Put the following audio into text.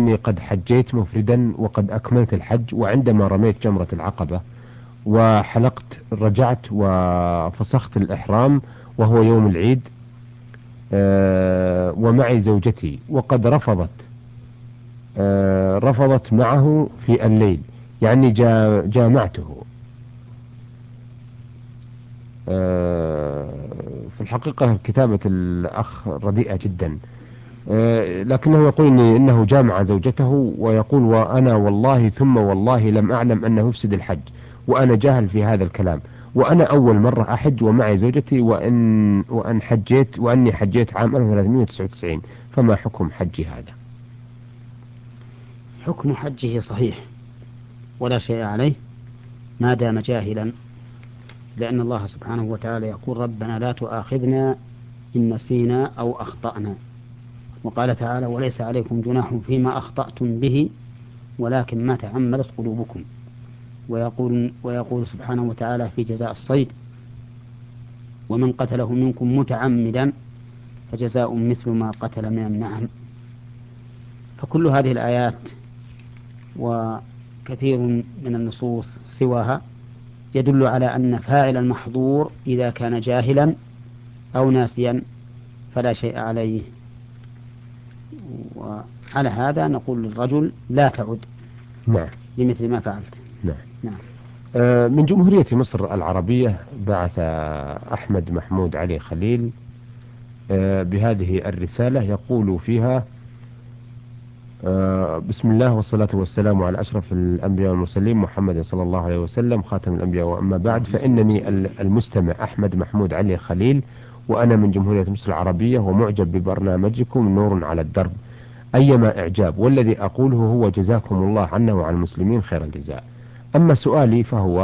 أني قد حجيت مفردا وقد أكملت الحج، وعندما رميت جمرة العقبة وحلقت رجعت وفسخت الإحرام وهو يوم العيد، ومعي زوجتي، وقد رفضت معه في الليل، يعني جامعته. في الحقيقة كتابة الأخ رديئة جدا، لكنه يقول إنه جامع زوجته، ويقول وأنا والله ثم والله لم أعلم أنه يفسد الحج، وأنا جاهل في هذا الكلام، وأنا أول مرة أحج ومعي زوجتي، وأني حجيت عام 1399، فما حكم حجي هذا؟ حكم حجه صحيح ولا شيء عليه ما دام جاهلا، لأن الله سبحانه وتعالى يقول ربنا لا تؤاخذنا إن نسينا أو أخطأنا، وقال تعالى وليس عليكم جناح فيما أخطأتم به ولكن ما تعمدت قلوبكم. ويقول سبحانه وتعالى في جزاء الصيد ومن قتله منكم متعمدا فجزاء مثل ما قتل من النعم. فكل هذه الآيات وكثير من النصوص سواها يدل على أن فاعل المحظور إذا كان جاهلا أو ناسيا فلا شيء عليه. وعلى هذا نقول للرجل لا تعد نعم. لمثل ما فعلت. نعم. نعم. من جمهورية مصر العربية بعث أحمد محمود علي خليل بهذه الرسالة، يقول فيها: بسم الله والصلاة والسلام على أشرف الأنبياء والمرسلين محمد صلى الله عليه وسلم خاتم الأنبياء، وأما بعد، فإنني المستمع أحمد محمود علي خليل، وأنا من جمهورية مصر العربية، ومعجب ببرنامجكم نور على الدرب أيما إعجاب، والذي أقوله هو جزاكم الله عنا وعن المسلمين خير الجزاء. أما سؤالي فهو: